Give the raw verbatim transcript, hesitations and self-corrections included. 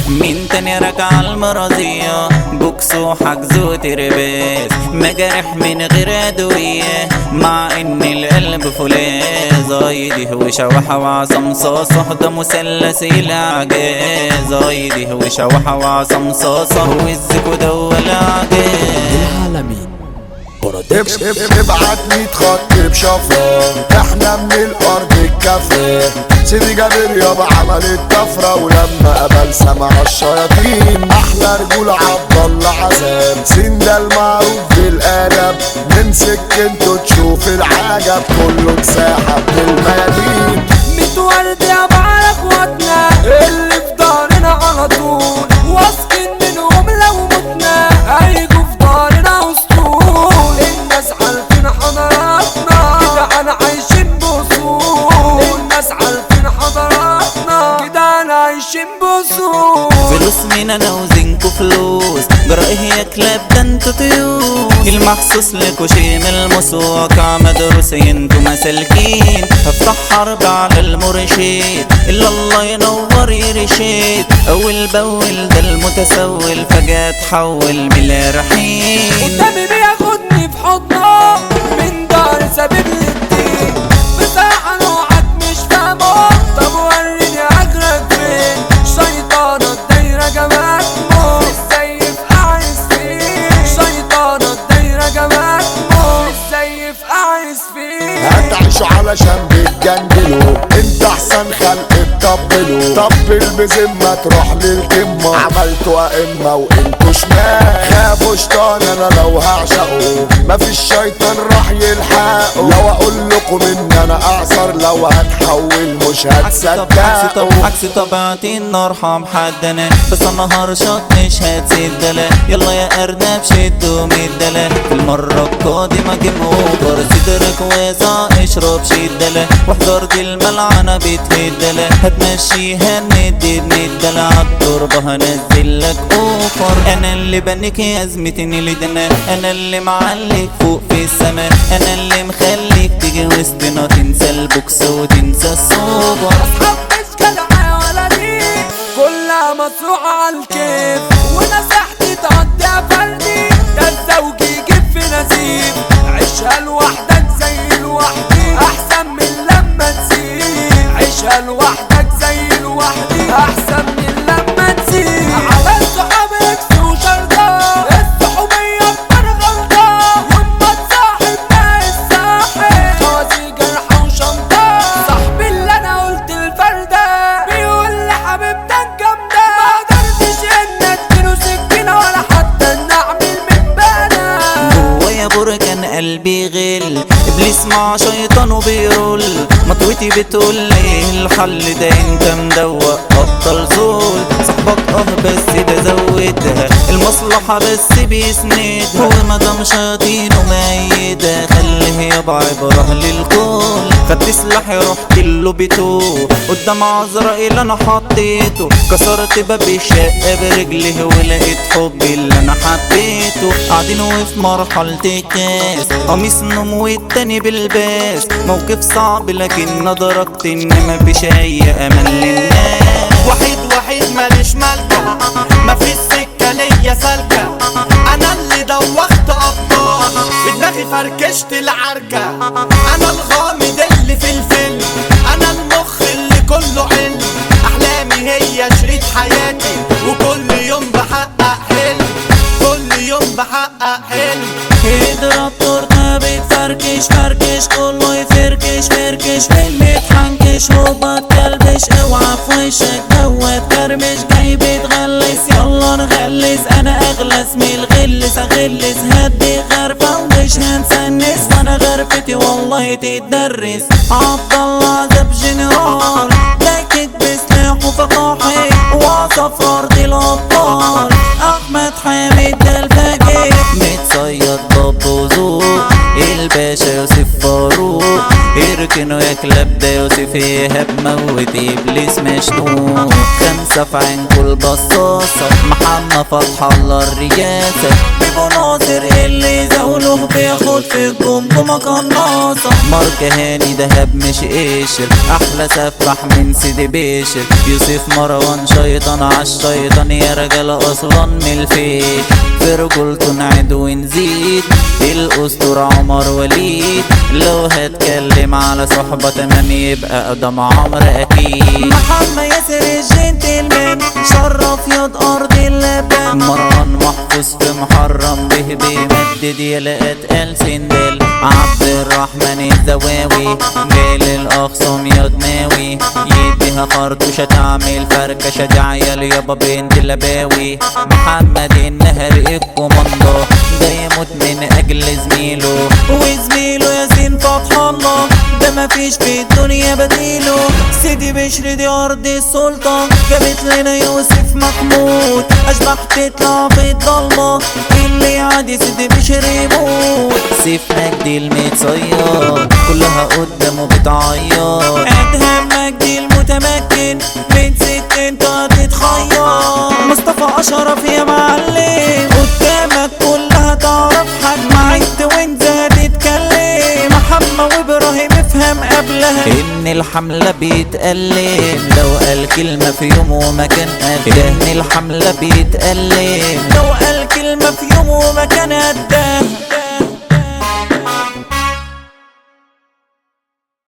مين تاني راجع المرضية بوكس وحجز وترباس، مجارح من غير ادوية مع ان القلب فولاذ. ايدي وشوحة وعصام صاصة ده مثلث الاعجاز، ايدي وشوحة وعصام صاصة والزكو ده الاعجاز. العالمين ابعت ميت خط بشفرة، احنا من الارض الكفرة. سيدي جابر يابا عمل الطفرة، ولما قبل سمع الشياطين احلى رجول عبد الله عزام. سين ده المعروف بالادب، من سكنته تشوف العجب، كله مساحة من الميادين. ميت ورد يا بعرف وطنا اللي في دارنا على طول، واثقين منهم لو متنا هيجوا في دارنا اسطول. الناس عارفين حضاراتنا كده انا عايشين بوصول، الناس عارفين حضاراتنا كده انا عايشين بوصول. فلوس من انا وزنكو فلوس، جرائه يا كلاب ده انتو طيوس. المخصوص لكو شي من المسواقع مدروسي انتو مسالكين. هفتح حرب على المرشد الا الله ينور يرشد، اول باول ده المتسول فجأة تحول بلا رحيم. قدامي بياخدني في حضنه من دار سبيب للدين، بصراحة نوعك مش فاهمه. طب وريني اجرك فين، شيطانة الدايرة جماك موت ازاي في اعز فين، شيطانة الدايرة جماك موت ازاي في اعز فين. هتعيشوا علشان بتجندلوا، انت احسن خلق تطبلوا. طبل بذمة تروح للقمة، عملتوا ائمة وانتوا شمال. خافوا شيطان انا لو هعشقه، مفيش شيطان راح يلحقه. لو اقول لكم ان انا اعصر، لو هتحول مش هتصدقوا. عكس طبيعتي النار حمحدنا، بس النهار شط مش هتسدلا. يلا يا ارنب شدوا مدلا، في المرة القادمة جيم اوفر. صدرك واسع اشرب شدلا، واحضر دي الملعنة بتهدلا. هتمشيها ندي بندلا، عالتربة هنزلك اوفر. انا اللي بنك يا ازمتني لدنا، انا اللي معلك فوق في السما، انا اللي مخليك تيجي وسطنا تنسى البوكس وتنسى السوبر. اصحاب مش جدعة ولا دي، كلها مصروعة عالكيف، ونصيحتي تقضيها فردي. ده الزوج يجيب في نسيب، عيشها لوحدك زي لوحدي احسن من لما تسيب. عيشها لوحدك زي لوحدي احسن من لما تسيب. على الصحاب اكس وشرطة، الصحوبية اكبر غلطة، واما تصاحب ما الساحب خوازي جرحة وشنطة. صاحبي اللي انا قلت الفردة بيقول لي حبيبتك جامدة، ما قدرتش ان اديله سكينة ولا حتى ان اعمل من بنا. جوايا بركان قلبي غل، ابليس مع شيطان وبيرول. مطوتي بتقول لي الحل ده انت مدوق بطل زول. صاحبك اه بس ده زودها، المصلحة بس بيسندها. ومدام شاطين وميدة خليه يابا عبره للكل. خدت سلاحي رحت له بيته، قدام عزرائيل انا حطيته. كسرت باب الشقة برجلي ولقيت حبي اللي انا حبيته. قاعدين وفي مرحلة الكاس، قميص نوم والتاني بالباس. موقف صعب لكن ادركت ان مفيش اي امان للناس. وحيد وحيد ماليش مالكة، مفيش سكة ليا سالكة. انا اللي دوخت ابطال، بدماغي فركشت العركة. انا الغامض اللي في الفيلم، انا المخ اللي كله علم. احلامي هي شريط حياتي، وكل يوم بحقق حلم، كل يوم بحقق حلم. اضرب تورته بتفركش فركش، كله يفركش فركش. اللي تحنكش هوبا تكلبش، اوعى في وشك دوت كرمش. جاي بتغلس يلا نغلس، انا اغلس من الغلس اغلس. هدي غرفة ومش هنسنس، وانا غرفتي والله تتدرس. عبد الله عزب جنرال، داكت بسلاحه فقاحي، وصف ارض الابطال. احمد حامد ده الفاجر، متصيد باب وزوق. الباشا يوسف فاروق، اركنوا يا كلاب ده يوسف ايهاب موت ابليس مشنوق. خمسة لسه في عين كل بصاصة. محمد فتح الله الرياسة، بيبو ناصر اللي زاوله بياخد في الجمجمة قناصة. مارك هاني دهب مش قشر، احلى سفاح من سيدي بشر. يوسف مروان شيطان عالشيطان، يا رجالة اصلا من الفيك. في رجولته نعد ونزيد، الاسطورة عمر وليد. لو هتكلم على صحبة تمام يبقى قدام عمر اكيد. محمد ياسر الجنتلمان، شرف ياض ارض اللبان. مروان محفوظ في محرم به بيمدد يلقى اتقال سندال. عبد الرحمن الزواوي جاي للاخصام ياض ناوي، يديها خرطوشة تعمل فركشة، دي عيال يابا بنت اللباوي. محمد النهر الكوماندا ده يموت من اجل زميله، وزميله ياسين فتح الله ده مفيش في الدنيا بديله. سيدي بشر دي ارض السلطة، جابت لنا يوسف محمود. اشباح تطلع في الضلمة، اللي عادي سيدي بشر يموت. سيف مجدي المتصيد كلها قدامه بتعيط. ادهم مجدي المتمكن من ست انت هتتخير. مصطفى اشرف يا معلم قدامك كلها تعرف حجم عد وانت هتتكلم. محمد وابراهيم افهم قبلها ان الحملة بيتألم، لو قال كلمة في يوم ومكان قدام الحملة بيتألم. لو قال